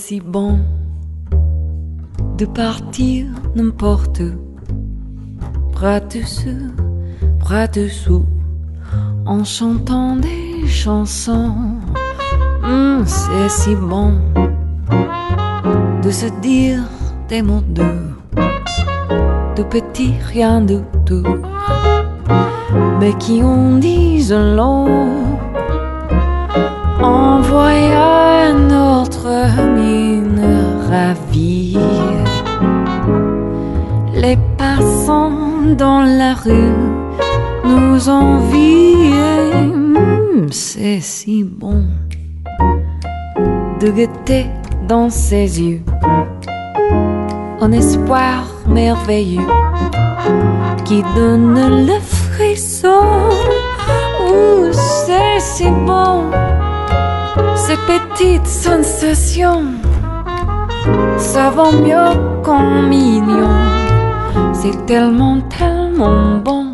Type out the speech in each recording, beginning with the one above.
si bon de partir n'importe où, bras dessus, bras dessous, en chantant des chansons. C'est si bon de se dire des mots doux, de petits rien du tout, mais qui en disent long. En voyant notre mine ravie, les passants dans la rue nous envient. C'est si bon de guetter dans ses yeux un espoir merveilleux qui donne le frisson. C'est si bon, ces petites sensations, ça va mieux qu'un million. C'est tellement, tellement bon.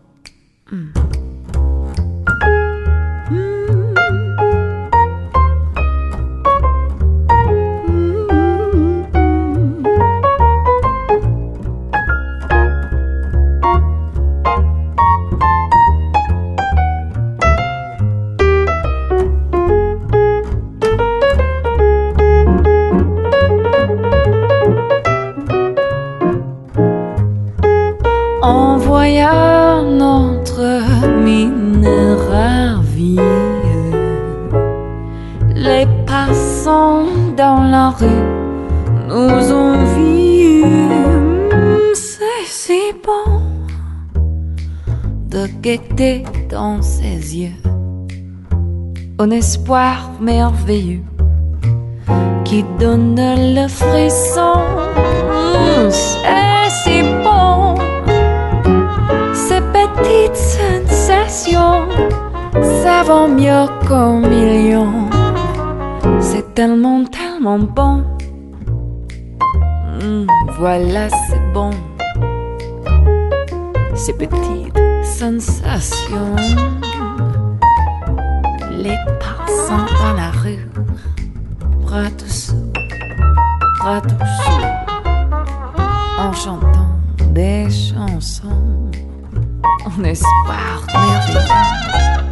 En voyant notre mine ravie, les passants dans la rue nous envient. C'est si bon de guetter dans ses yeux un espoir merveilleux qui donne le frisson. C'est si bon, ces petites sensations, ça vaut mieux qu'un million. C'est tellement, tellement bon. Voilà, c'est bon. Ces petites sensations, les passants dans la rue, bras dessous, en chantant des chansons, on espère merveilleux.